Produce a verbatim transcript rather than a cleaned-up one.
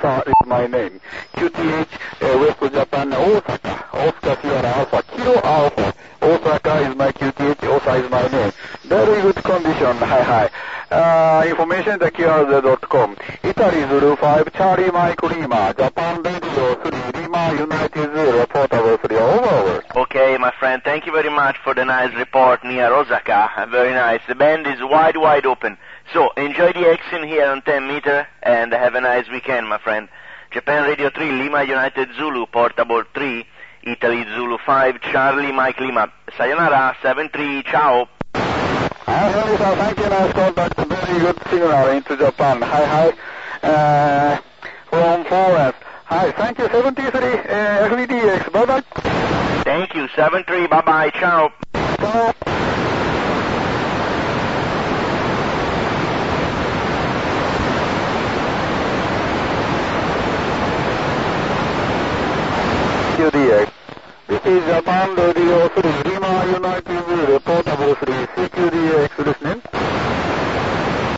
Osa is my name. Q T H, uh, West Japan, Osaka. Oscar Sierra Alpha, Kilo Alpha. Osaka is my Q T H, Osa is my name. Very good condition, hi hi. Uh, information at Q R Z dot com. Italy Zulu five, Charlie Mike Lima, Japan Radio three, Lima United Zero, Portable three, over, over. Okay, my friend, thank you very much for the nice report near Osaka. Very nice. The band is wide, wide open. So, enjoy the action here on ten meter, and have a nice weekend, my friend. Japan Radio three, Lima United Zulu, Portable three, Italy Zulu five, Charlie Mike Lima. Sayonara, seven three, ciao. Hi, sir. Thank you. Nice contact. Very good signal into Japan. Hi, hi. Uh, from Florence. Hi, thank you. seventy-three, uh, F V D X. Bye-bye. Thank you. seven three, bye-bye. Ciao. Ciao. Q D X. This is Japan Radio three, Lima United Zero, Portable three, C Q D X listening.